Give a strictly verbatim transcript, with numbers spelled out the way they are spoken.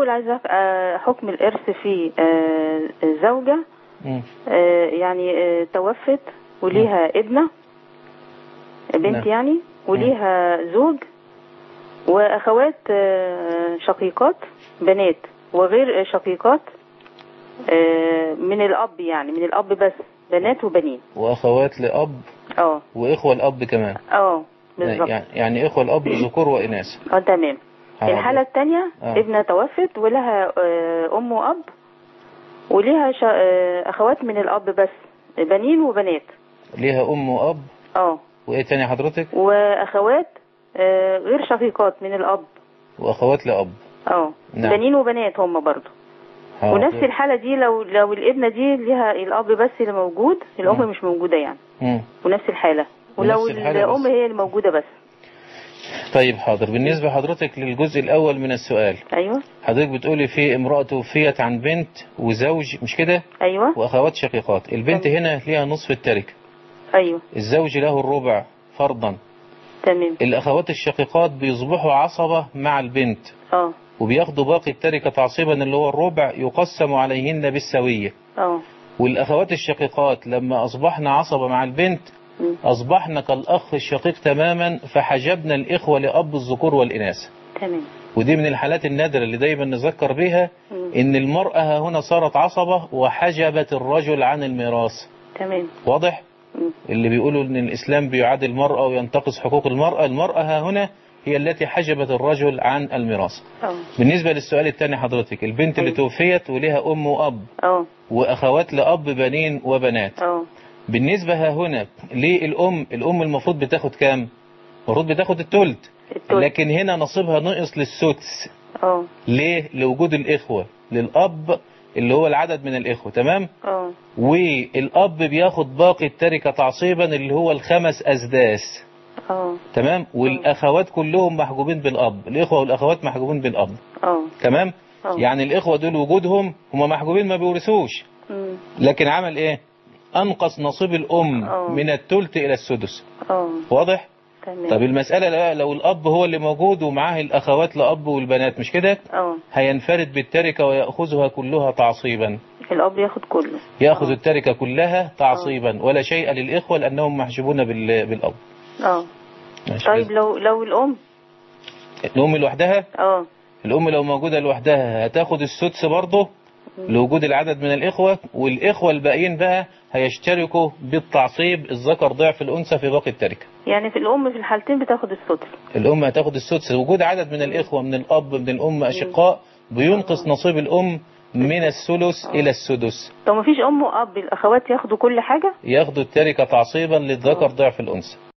الأول عايزة آه حكم الإرث في آه زوجة آه يعني آه توفت وليها ابنة بنت يعني، وليها زوج وأخوات آه شقيقات بنات وغير شقيقات آه من الأب، يعني من الأب بس بنات وبنين، وأخوات لأب اه وإخوة الأب كمان. اه بالظبط، يعني, يعني إخوة الأب ذكور وإناث. اه تمام. الحالة الثانية آه. ابنة توفت ولها آه أم وأب وليها شا... آه أخوات من الأب بس بنين وبنات. ليها أم وأب اه. وإيه تاني حضرتك؟ وأخوات آه غير شقيقات من الأب. وأخوات لأب. اه نعم. بنين وبنات هم برضو. حاضر. ونفس الحالة دي لو لو الابنة دي ليها الأب بس اللي موجود، الأم م. مش موجودة يعني. م. ونفس الحالة ولو الأم هي اللي موجودة بس. طيب حاضر. بالنسبة حضرتك للجزء الأول من السؤال. أيوة. حضرتك بتقولي في امرأة توفيت عن بنت وزوج، مش كده؟ أيوة. وأخوات شقيقات. البنت تمام. هنا ليها نصف التركة. أيوة. الزوج له الربع فرضا. تمام. الأخوات الشقيقات بيصبحوا عصبة مع البنت. اه. وبياخدوا باقي التركة تعصيبا اللي هو الربع، يقسم عليهن بالسوية. اه. والأخوات الشقيقات لما أصبحنا عصبة مع البنت أصبحنا كالأخ الشقيق تماما، فحجبنا الإخوة لأب الذكور والإناث. تمام. ودي من الحالات النادرة اللي دايما نذكر بها، إن المرأة هنا صارت عصبة وحجبت الرجل عن الميراث. تمام. واضح؟ مم. اللي بيقولوا إن الإسلام بيعادي المرأة وينتقص حقوق المرأة، المرأة هنا هي التي حجبت الرجل عن الميراث. أوه. بالنسبة للسؤال الثاني حضرتك، البنت أيوه. اللي توفيت وليها أم وأب أوه. وأخوات لأب بنين وبنات. أوه. بالنسبة ها هنا للأم، الأم المفروض بتاخد كام؟ المفروض بتاخد التلت، لكن هنا نصيبها نقص للسدس. اه ليه؟ لوجود الإخوة للأب اللي هو العدد من الإخوة. تمام؟ اه والأب بياخد باقي التركة تعصيبا اللي هو الخمس أسداس. اه تمام. والأخوات كلهم محجوبين بالأب، الإخوة والأخوات محجوبين بالأب. اه تمام. أوه. يعني الإخوة دول وجودهم هم محجوبين ما بيورثوش، لكن عمل إيه؟ أنقص نصيب الأم أوه. من الثلث إلى السدس. أوه. واضح؟ تمام. طب المسألة لو الأب هو اللي موجود ومعاه الأخوات لأب والبنات، مش كده؟ أوه. هينفرد بالتركة ويأخذها كلها تعصيبا. الأب ياخد كله، يأخذ أوه. التركة كلها تعصيبا. أوه. ولا شيء للإخوة لأنهم محجوبون بالأب. اه طيب لو لو الأم الأم لوحدها، اه الأم لو موجودة لوحدها هتاخد السدس برضه لوجود العدد من الإخوة، والإخوة الباقيين بقى هيشتركوا بالتعصيب، الذكر ضعف الأنثى في باقي التركة. يعني في الأم في الحالتين بتاخد السدس. الأم هتاخد السدس، وجود عدد من الإخوة من الأب من الأم أشقاء بينقص نصيب الأم من الثلث إلى السدس. طب ما فيش أم وأب الأخوات ياخدوا كل حاجة؟ ياخدوا التركة تعصيبا للذكر ضعف الأنثى.